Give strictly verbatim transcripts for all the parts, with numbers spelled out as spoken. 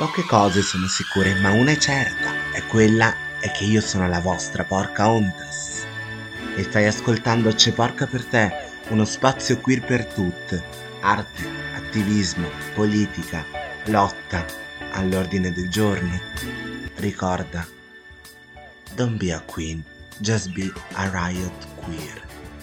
Poche cose sono sicure, ma una è certa, e quella è che io sono la vostra porca ontas. E stai ascoltando C'è Porca per te, uno spazio queer per tutte. Arte, attivismo, politica, lotta, all'ordine del giorno. Ricorda, don't be a queen, just be a riot queer.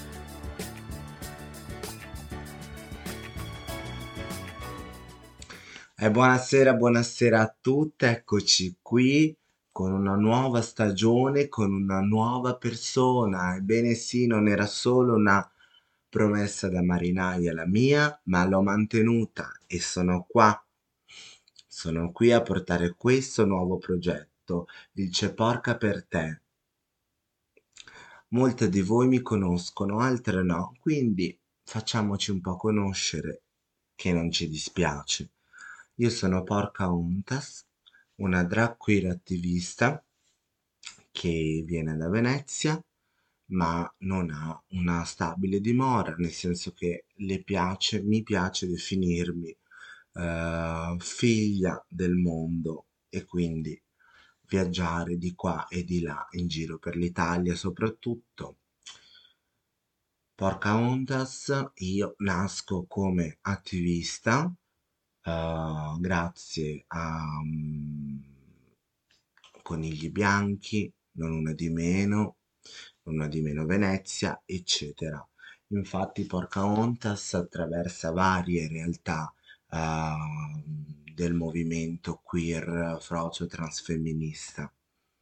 E buonasera, buonasera a tutte, eccoci qui con una nuova stagione, con una nuova persona. Ebbene sì, non era solo una promessa da marinaia la mia, ma l'ho mantenuta e sono qua. Sono qui a portare questo nuovo progetto, il C'è Porca per te. Molte di voi mi conoscono, altre no, quindi facciamoci un po' conoscere, che non ci dispiace. Io sono Porca Untas, una drag queer attivista che viene da Venezia, ma non ha una stabile dimora, nel senso che le piace, mi piace definirmi eh, figlia del mondo e quindi viaggiare di qua e di là in giro per l'Italia soprattutto. Porca Ondas, io nasco come attivista eh, grazie a mm, Conigli Bianchi, Non una di meno, Non una di meno Venezia, eccetera. Infatti Porcaontas attraversa varie realtà eh, del movimento queer frocio transfemminista.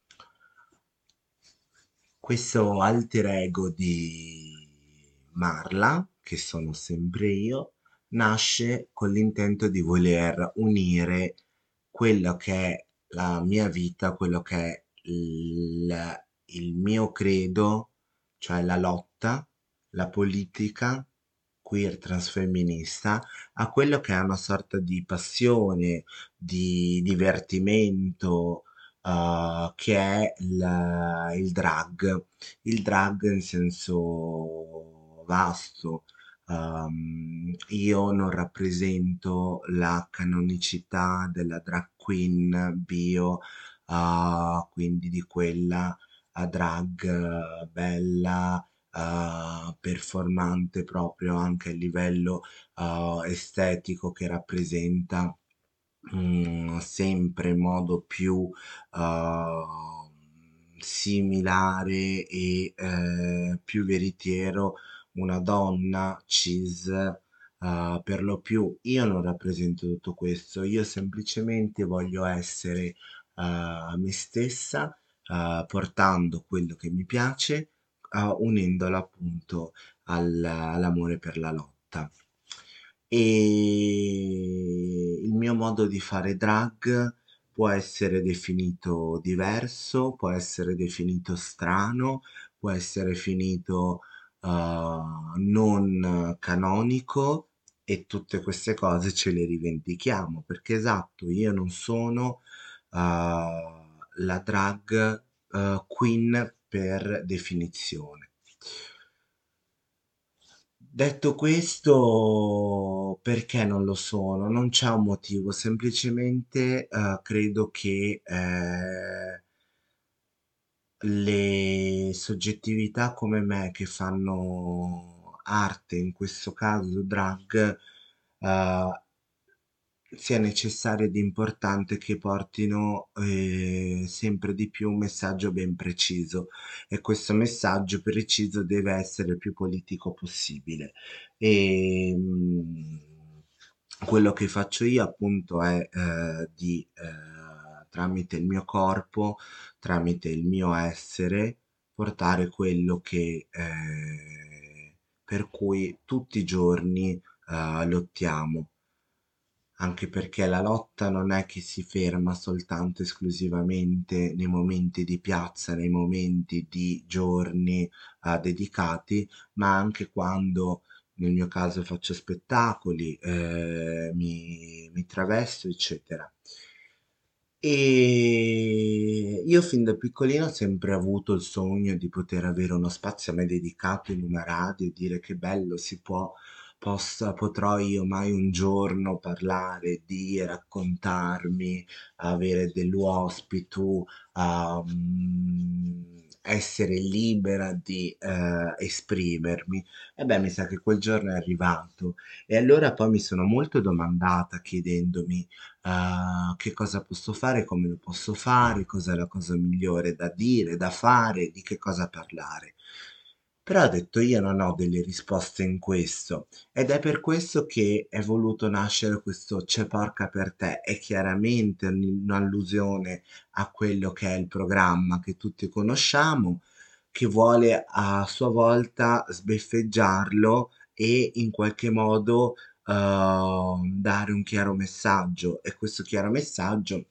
Questo alter ego di Marla, che sono sempre io, nasce con l'intento di voler unire quello che è la mia vita, quello che è il, il mio credo, cioè la lotta, la politica queer transfemminista, a quello che è una sorta di passione, di divertimento, uh, che è il, il drag. Il drag in senso vasto. Um, io non rappresento la canonicità della drag queen bio, uh, quindi di quella a drag eh, bella, uh, performante proprio anche a livello uh, estetico che rappresenta mm, sempre in modo più uh, similare e eh, più veritiero una donna cis, uh, per lo più. Io non rappresento tutto questo, io semplicemente voglio essere uh, me stessa, uh, portando quello che mi piace, uh, unendolo appunto al- all'amore per la lotta. E il mio modo di fare drag può essere definito diverso, può essere definito strano, può essere finito eh, non canonico e tutte queste cose ce le rivendichiamo perché esatto, io non sono eh, la drag eh, queen per definizione. Detto questo, perché non lo sono? Non c'è un motivo, semplicemente eh, credo che eh, le soggettività come me che fanno arte, in questo caso drag, eh, sia necessario ed importante che portino eh, sempre di più un messaggio ben preciso e questo messaggio preciso deve essere il più politico possibile. E, mh, quello che faccio io appunto è eh, di eh, tramite il mio corpo, tramite il mio essere, portare quello che eh, per cui tutti i giorni eh, lottiamo anche perché la lotta non è che si ferma soltanto esclusivamente nei momenti di piazza, nei momenti di giorni eh, dedicati, ma anche quando nel mio caso faccio spettacoli, eh, mi, mi travesto, eccetera. E io fin da piccolino ho sempre avuto il sogno di poter avere uno spazio a me dedicato in una radio e dire che bello si può possa, potrò io mai un giorno parlare di raccontarmi, avere dell'ospite, um, essere libera di eh, esprimermi. E beh, mi sa che quel giorno è arrivato. E allora poi mi sono molto domandata chiedendomi eh, che cosa posso fare, come lo posso fare, cos'è la cosa migliore da dire, da fare, di che cosa parlare. Però ho detto io non ho delle risposte in questo ed è per questo che è voluto nascere questo C'è porca per te. È chiaramente un- un'allusione a quello che è il programma che tutti conosciamo, che vuole a sua volta sbeffeggiarlo e in qualche modo eh, dare un chiaro messaggio. E questo chiaro messaggio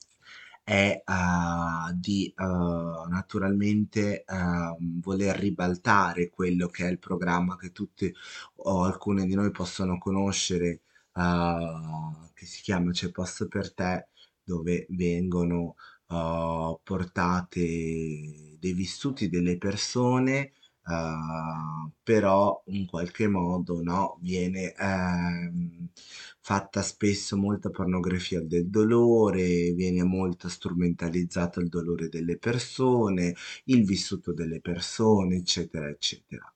è eh, di eh, naturalmente ehm, voler ribaltare quello che è il programma che tutti o alcune di noi possono conoscere, eh, che si chiama C'è posto per te, dove vengono eh, portate dei vissuti delle persone. Uh, però in qualche modo no, viene ehm, fatta spesso molta pornografia del dolore, viene molto strumentalizzato il dolore delle persone, il vissuto delle persone, eccetera, eccetera.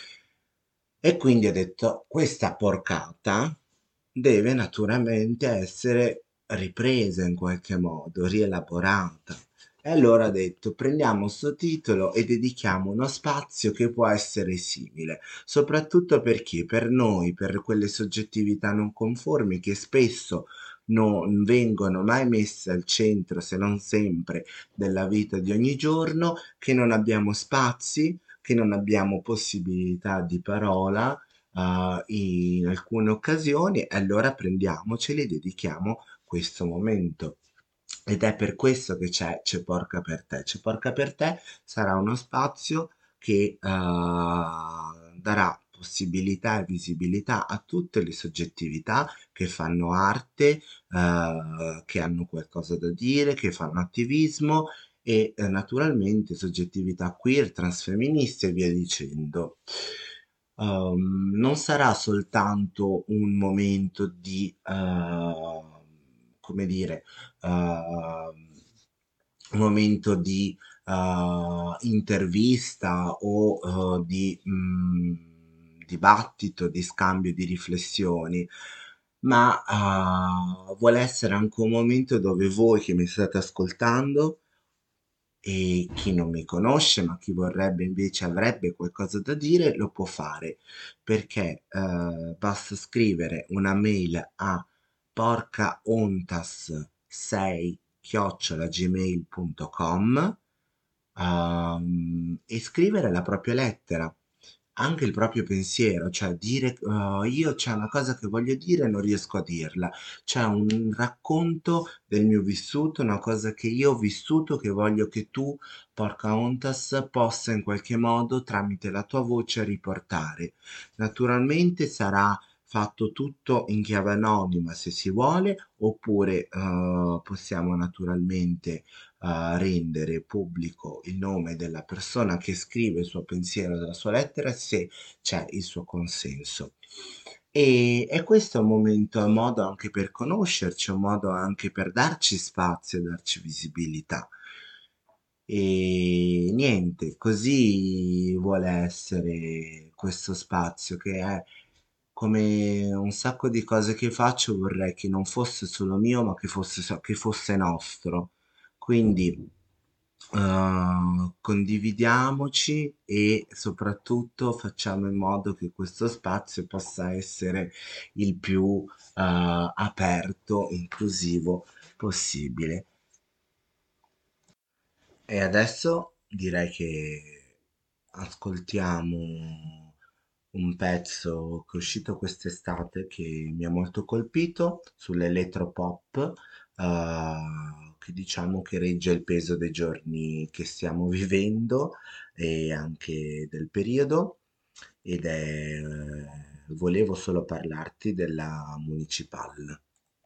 E quindi ho detto, questa porcata deve naturalmente essere ripresa in qualche modo, rielaborata. E allora ho detto, prendiamo questo titolo e dedichiamo uno spazio che può essere simile, soprattutto perché per noi, per quelle soggettività non conformi che spesso non vengono mai messe al centro, se non sempre, della vita di ogni giorno, che non abbiamo spazi, che non abbiamo possibilità di parola, uh, in alcune occasioni, e allora prendiamoceli e dedichiamo questo momento. Ed è per questo che c'è C'è porca per te. C'è porca per te sarà uno spazio che uh, darà possibilità e visibilità a tutte le soggettività che fanno arte, uh, che hanno qualcosa da dire, che fanno attivismo e eh, naturalmente soggettività queer, transfemministe e via dicendo. Um, non sarà soltanto un momento di, uh, come dire, uh, un momento di uh, intervista o uh, di mh, dibattito, di scambio di riflessioni, ma uh, vuole essere anche un momento dove voi che mi state ascoltando e chi non mi conosce, ma chi vorrebbe invece avrebbe qualcosa da dire, lo può fare perché eh, basta scrivere una mail a porcaontas sei chiocciola gmail punto com ehm, e scrivere la propria lettera, anche il proprio pensiero, cioè dire "Uh, io c'è una cosa che voglio dire e non riesco a dirla, c'è un racconto del mio vissuto, una cosa che io ho vissuto che voglio che tu, porca ontas, possa in qualche modo tramite la tua voce riportare. Naturalmente sarà fatto tutto in chiave anonima se si vuole, oppure eh, possiamo naturalmente a rendere pubblico il nome della persona che scrive il suo pensiero della sua lettera se c'è il suo consenso. E, e questo è un momento, è un modo anche per conoscerci, un modo anche per darci spazio e darci visibilità. E niente, così vuole essere questo spazio che è come un sacco di cose che faccio, vorrei che non fosse solo mio, ma che fosse, so- che fosse nostro. Quindi eh, condividiamoci e soprattutto facciamo in modo che questo spazio possa essere il più eh, aperto, inclusivo possibile. E adesso direi che ascoltiamo un pezzo che è uscito quest'estate che mi ha molto colpito sull'elettropop, eh, che diciamo che regge il peso dei giorni che stiamo vivendo e anche del periodo ed è eh, volevo solo parlarti della Municipal.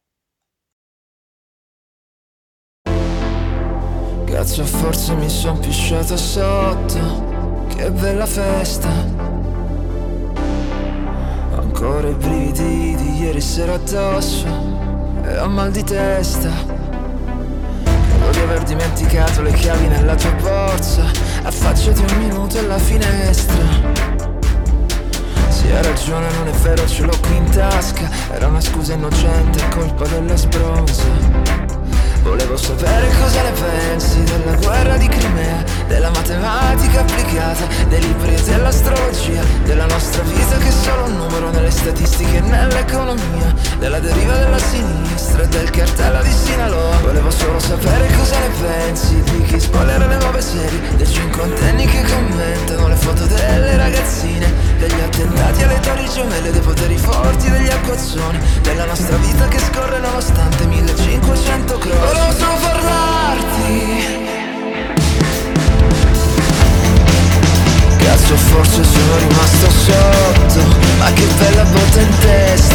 Cazzo, forse mi son pisciato sotto. Che bella festa. ancora i brividi di ieri sera addosso e ho mal di testa. Credo di aver dimenticato le chiavi nella tua borsa. Affacciati un minuto alla finestra. Sì, hai ragione, non è vero, ce l'ho qui in tasca. Era una scusa innocente, colpa della sbronza. Volevo sapere cosa ne pensi della guerra di Crimea, della matematica applicata, dei libri e dell'astrologia, della nostra vita che è solo un numero nelle statistiche e nell'economia, della deriva della sinistra e del cartello di Sinaloa. Volevo solo sapere cosa ne pensi di chi spoilera le nuove serie, dei cinquantenni che commentano le foto delle ragazzine, degli attentati alle torri gemelle, dei poteri forti degli acquazzoni, della nostra vita che scorre nonostante millecinquecento croci. Volevo solo parlarti. Cazzo, forse sono rimasto sotto, ma che bella botta in testa.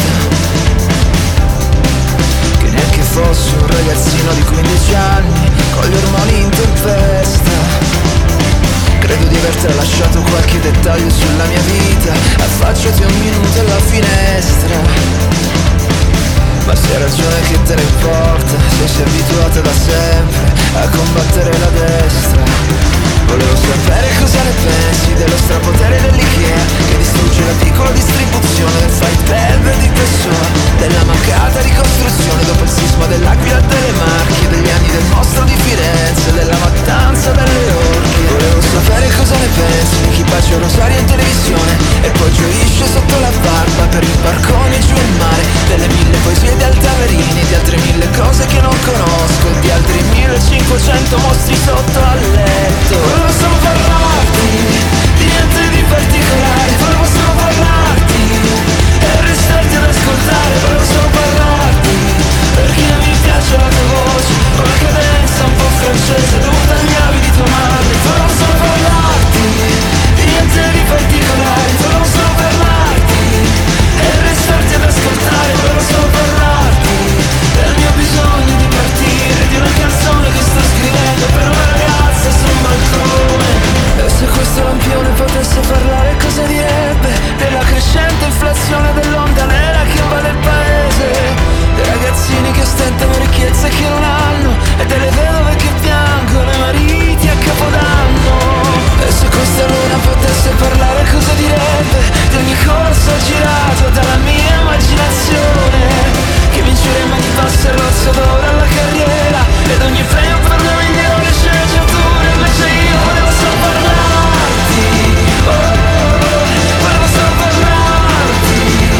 Che neanche fossi un ragazzino di quindici anni, con gli ormoni in tempesta. Credo di aver tralasciato qualche dettaglio sulla mia vita. Affacciati un minuto alla finestra. Ma se hai ragione che te ne importa, se sei abituata da sempre a combattere la destra. Volevo sapere cosa ne pensi dello strapotere dell'Ikea, che distrugge la piccola distribuzione del fight club di Pessoa, della mancata ricostruzione dopo il sisma dell'Aquila e delle Marche, degli anni del mostro di Firenze, della mattanza delle orche. Volevo sapere cosa ne pensi di chi bacia il rosario in televisione e poi gioisce sotto la barba per il barcone giù in mare, delle mille poesie di Altaverini, di altre mille cose che non conosco, di altri millecinquecento mostri sotto al letto. Volevo solo parlarti di niente di particolare, volevo solo parlarti e restarti ad ascoltare, volevo solo parlarti perché mi piace la tua voce, con la cadenza un po' francese dovuta agli abiti di tua madre. Volevo solo parlarti di niente di particolare, volevo solo parlarti e restarti ad ascoltare, volevo solo parlarti del mio bisogno di partire, di una canzone che sto scrivendo per una ragazza su un balcone. E se questo lampione potesse parlare cosa direbbe? Della crescente inflazione, dell'onda nera che invade il paese, dei ragazzini che stentano ricchezze che non hanno, e delle vedove che piangono i mariti a Capodanno. E se questa luna potesse parlare cosa direbbe? Di ogni corso girato dalla mia immaginazione, che vinceremo ogni passo e rozzo d'oro alla carriera, ed ogni premio per le migliori sceneggiature. Invece io volevo solo parlarti, oh, volevo solo parlarti,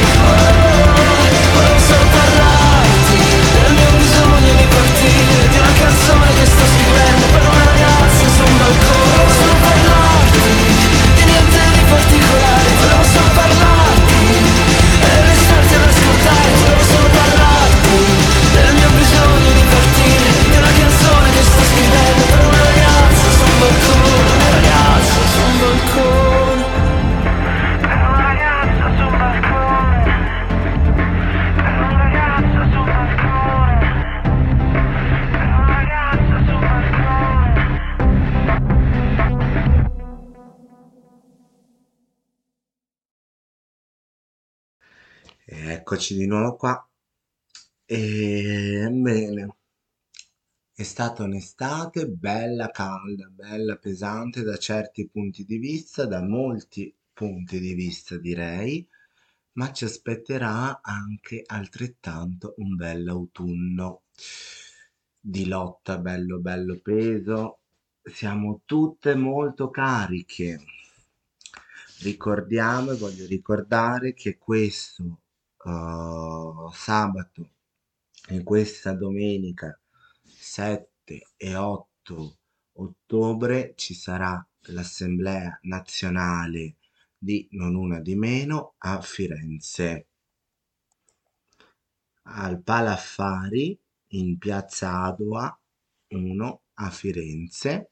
oh, volevo solo parlarti del mio bisogno di partire, di una canzone che sto scrivendo per una ragazza su un balcone. Volevo solo parlarti di niente di particolare, volevo solo parlarti e restarti ad ascoltare, volevo solo parlarti del mio bisogno di partire, di una canzone che sto scrivendo per una ragazza su un balcone, una ragazza su un balcone, per una ragazza su un balcone, per una ragazza su un balcone, per una ragazza su un balcone. E eccoci di nuovo qua. E bene, è stata un'estate bella calda, bella pesante da certi punti di vista, da molti punti di vista direi, ma ci aspetterà anche altrettanto un bell'autunno di lotta, bello bello peso. Siamo tutte molto cariche. Ricordiamo e voglio ricordare che questo eh, sabato e questa domenica sette e otto ottobre ci sarà l'Assemblea nazionale di Non Una di Meno a Firenze, al Palaffari in piazza Adua uno a Firenze,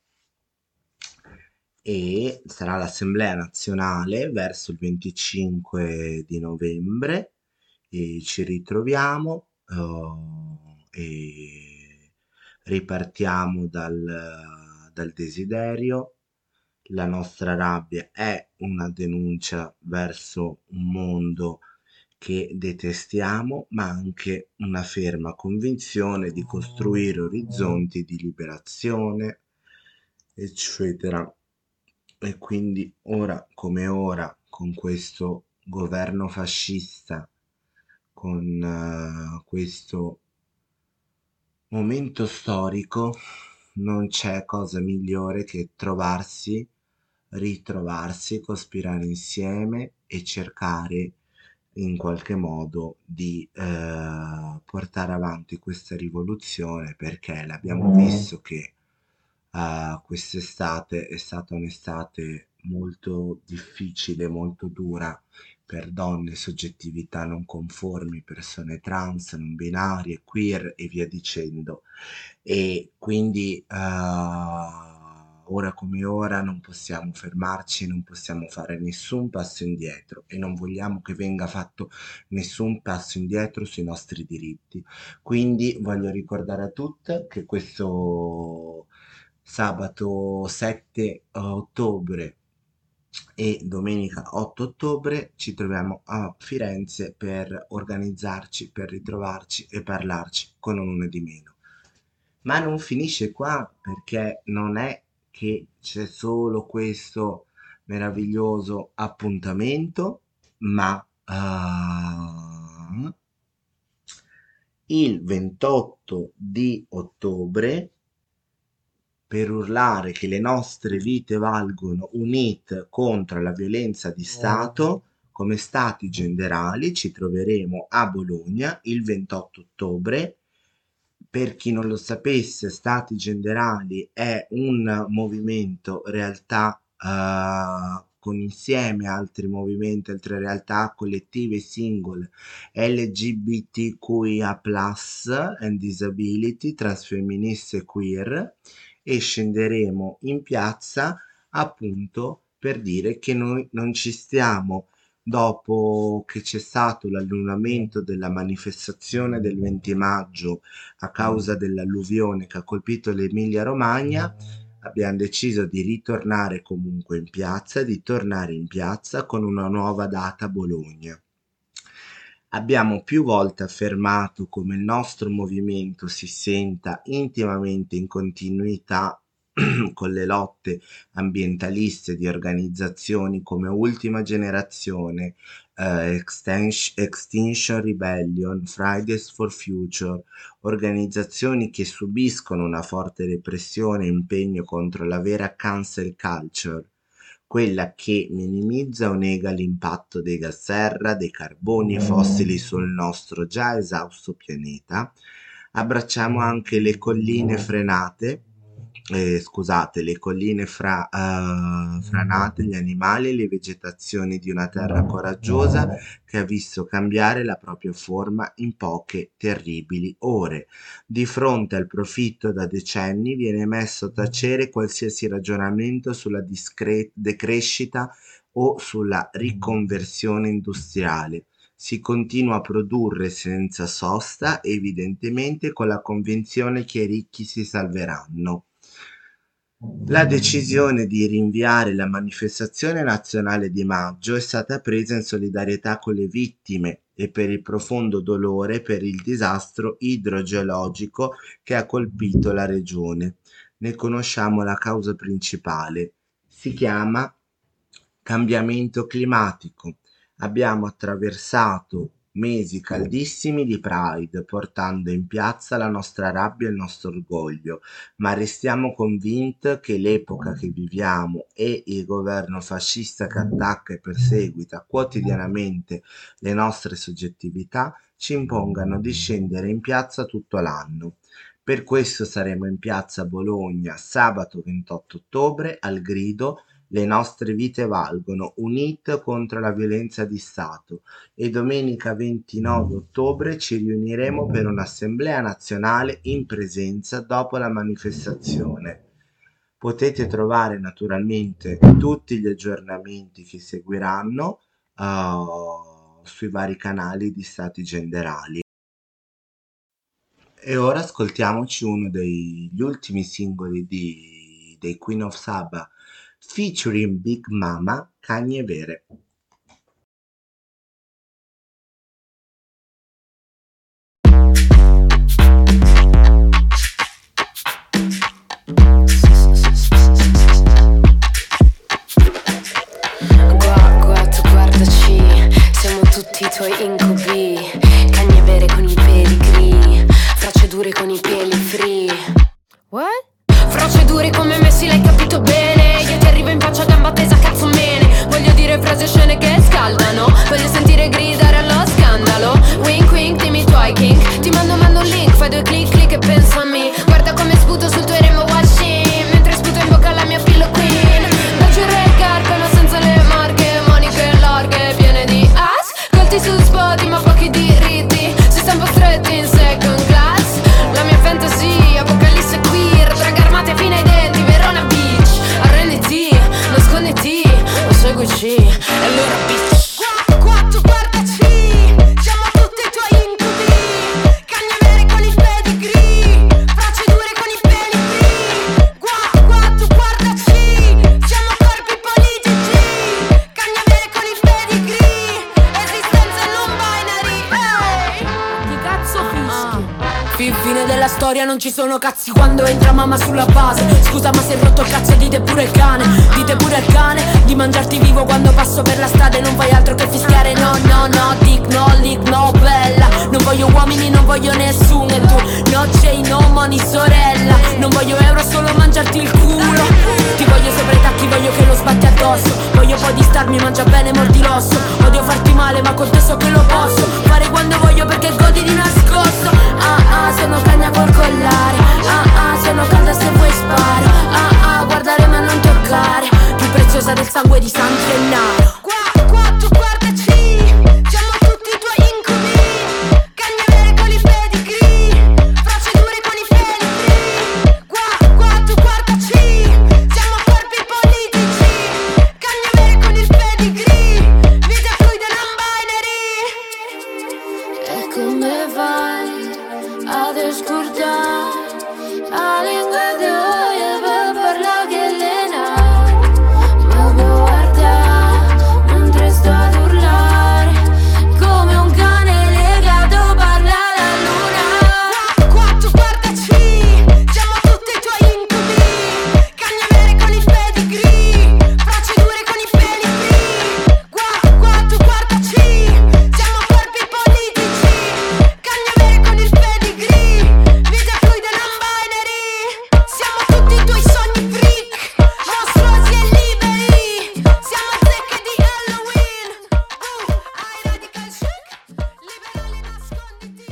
e sarà l'Assemblea nazionale verso il venticinque di novembre e ci ritroviamo eh, e ripartiamo dal, dal desiderio. La nostra rabbia è una denuncia verso un mondo che detestiamo, ma anche una ferma convinzione di costruire orizzonti di liberazione, eccetera. E quindi ora come ora, con questo governo fascista, con eh, questo momento storico, non c'è cosa migliore che trovarsi, ritrovarsi, cospirare insieme e cercare in qualche modo di eh, portare avanti questa rivoluzione, perché l'abbiamo visto che eh, quest'estate è stata un'estate molto difficile, molto dura per donne, soggettività non conformi, persone trans, non binarie, queer e via dicendo. E quindi eh, ora come ora non possiamo fermarci, non possiamo fare nessun passo indietro e non vogliamo che venga fatto nessun passo indietro sui nostri diritti. Quindi voglio ricordare a tutte che questo sabato sette ottobre e domenica otto ottobre ci troviamo a Firenze per organizzarci, per ritrovarci e parlarci con un di meno. Ma non finisce qua perché non è che c'è solo questo meraviglioso appuntamento, ma ah, il ventotto di ottobre, per urlare che le nostre vite valgono, unite contro la violenza di Stato, come stati generali ci troveremo a Bologna il ventotto ottobre. Per chi non lo sapesse, Stati Generali è un movimento realtà eh, con insieme altri movimenti, altre realtà collettive singole L G B T Q I A plus and disability, transfemministe e queer e scenderemo in piazza appunto per dire che noi non ci stiamo dopo che c'è stato l'annullamento della manifestazione del venti maggio a causa dell'alluvione che ha colpito l'Emilia Romagna, abbiamo deciso di ritornare comunque in piazza, di tornare in piazza con una nuova data a Bologna. Abbiamo più volte affermato come il nostro movimento si senta intimamente in continuità con le lotte ambientaliste di organizzazioni come Ultima Generazione, eh, Extens- Extinction Rebellion, Fridays for Future, organizzazioni che subiscono una forte repressione e impegno contro la vera cancel culture, quella che minimizza o nega l'impatto dei gas serra, dei carboni e fossili sul nostro già esausto pianeta. Abbracciamo anche le colline frenate, eh, scusate, le colline fra, eh, franate, gli animali e le vegetazioni di una terra coraggiosa che ha visto cambiare la propria forma in poche terribili ore. Di fronte al profitto da decenni viene messo a tacere qualsiasi ragionamento sulla discre- decrescita o sulla riconversione industriale. Si continua a produrre senza sosta, evidentemente con la convinzione che i ricchi si salveranno. La decisione di rinviare la manifestazione nazionale di maggio è stata presa in solidarietà con le vittime e per il profondo dolore per il disastro idrogeologico che ha colpito la regione. Ne conosciamo la causa principale. Si chiama cambiamento climatico. Abbiamo attraversato mesi caldissimi di Pride, portando in piazza la nostra rabbia e il nostro orgoglio, ma restiamo convinti che l'epoca che viviamo e il governo fascista che attacca e perseguita quotidianamente le nostre soggettività ci impongano di scendere in piazza tutto l'anno. Per questo saremo in piazza a Bologna sabato ventotto ottobre al grido le nostre vite valgono, unite contro la violenza di Stato e domenica ventinove ottobre ci riuniremo per un'assemblea nazionale in presenza dopo la manifestazione. Potete trovare naturalmente tutti gli aggiornamenti che seguiranno uh, sui vari canali di Stati Generali. E ora ascoltiamoci uno degli ultimi singoli di, dei Queen of Saba featuring Big Mama, Cagne Vere. Cagnavere con il pedigree, fracce dure con i peli free. What? Fracce dure come Messi, l'hai capito bene. Io ti arrivo in faccia a gamba tesa, cazzo mene. Voglio dire frasi e scene che scaldano. Voglio sentire gridare allo scandalo. Wink wink, dimmi i tuoi kink. Ti mando mando un link, fai due click click e pensa a me. Guarda come sputo sul tuo remo washing, mentre sputo in bocca alla mia pillow queen. Bacio recar, ma senza le marche. Maniche larghe, piene di ass. Colti su spot, ma pochi diritti. Si sta un po' stretti in second class. La mia fantasy, apocalisse queer. Drag armate fino ai denti, Verona Beach. Arrenditi, nasconditi, o seguici. E allora bitch. Qua, qua, tu guardaci. Siamo tutti i tuoi incubi. Cagnavere con il pedigree, fracce dure con i peli free. Qua, qua, tu guardaci. Siamo corpi politici. Cagnavere con il pedigree, esistenza non binary. Hey. Che cazzo fischi? Fin fine della storia non ci sono cazzi quando entra mamma sulla base. Scusa ma se rotto il cazzo dite pure il cane. Dite pure al cane di mangiarti vivo quando passo per la strada e non fai altro che fischiare. No no no, dick no, lick no, bella. Non voglio uomini, non voglio nessuno. E tu no chain, no money, sorella. Non voglio euro, solo mangiarti il culo. Ti voglio sopra i tacchi, voglio che lo sbatti addosso. Voglio poi di starmi, mangia bene, mordi l'osso. Odio farti male ma con te so che lo posso fare quando voglio perché godi di nascosto. Ah ah, sono cagna col collare. Ah ah, sono calda se vuoi sparo. Ah ah, guardare ma non toccare. Più preziosa del sangue di San Gennaro. Qua, qua, tu guardaci. Siamo tutti i tuoi incubi. Cagnavere con il pedigree, fracce dure con i peli free. Qua, qua, tu guardaci. Siamo corpi politici. Cagnavere con il pedigree, vita fluida non binary. E come vai ad scordare la lingua di oia per parlare che lena. Ma guarda, mentre sto ad urlare come un cane legato parla la luna. Qua, qua, tu guardaci. Siamo tutti i tuoi incubi. Cagnavere con il pedigree, fracce dure con i peli free. Qua, qua, tu guardaci. Siamo corpi politici. Cagnavere con il pedigree, vita fluida non binary. Siamo tutti i tuoi sogni freak, mostruosi e liberi. Siamo zecche di Halloween. Uh, ai radical chic, liberali nasconditi.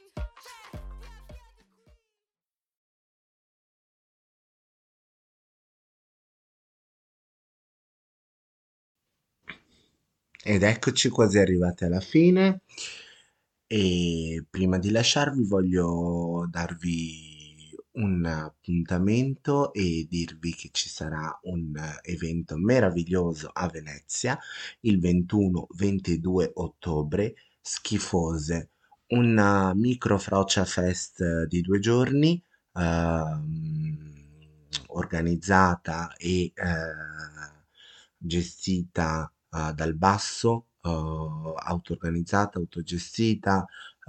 Ed eccoci quasi arrivati alla fine e prima di lasciarvi voglio darvi un appuntamento e dirvi che ci sarà un evento meraviglioso a Venezia il ventuno ventidue ottobre, Schifose, una micro Frocia Fest di due giorni ehm, organizzata e eh, gestita eh, dal basso, eh, auto-organizzata, autogestita,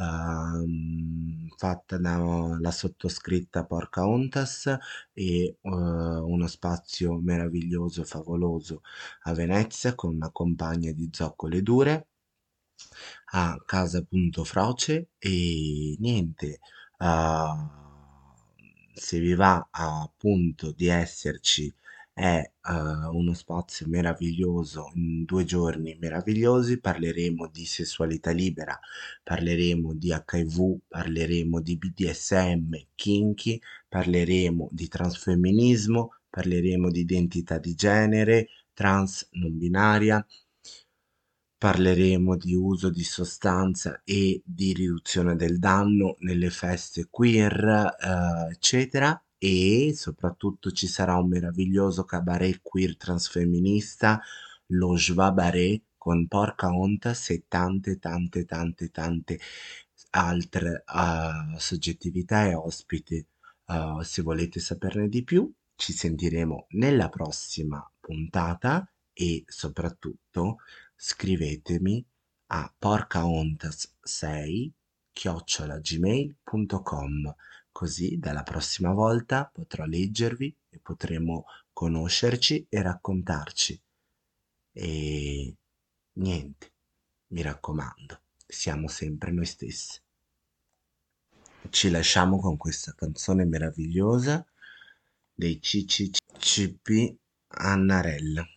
ehm, fatta dalla sottoscritta Porca Ontas e eh, uno spazio meraviglioso, favoloso a Venezia con una compagna di zoccole dure a casa punto Froce e niente, uh, se vi va appunto di esserci è uh, uno spazio meraviglioso in due giorni meravigliosi, parleremo di sessualità libera, parleremo di H I V, parleremo di B D S M, kinky, parleremo di transfemminismo, parleremo di identità di genere, trans non binaria. Parleremo di uso di sostanza e di riduzione del danno nelle feste queer, eh, eccetera. E soprattutto ci sarà un meraviglioso cabaret queer transfemminista, lo Schwabaret, con Porca Ontas e tante, tante, tante, tante altre eh, soggettività e ospiti. Eh, se volete saperne di più, ci sentiremo nella prossima puntata e soprattutto scrivetemi a porcaontas sei chiocciola gmail punto com, così dalla prossima volta potrò leggervi e potremo conoscerci e raccontarci. E niente, mi raccomando, siamo sempre noi stessi. Ci lasciamo con questa canzone meravigliosa dei C C C P Annarella.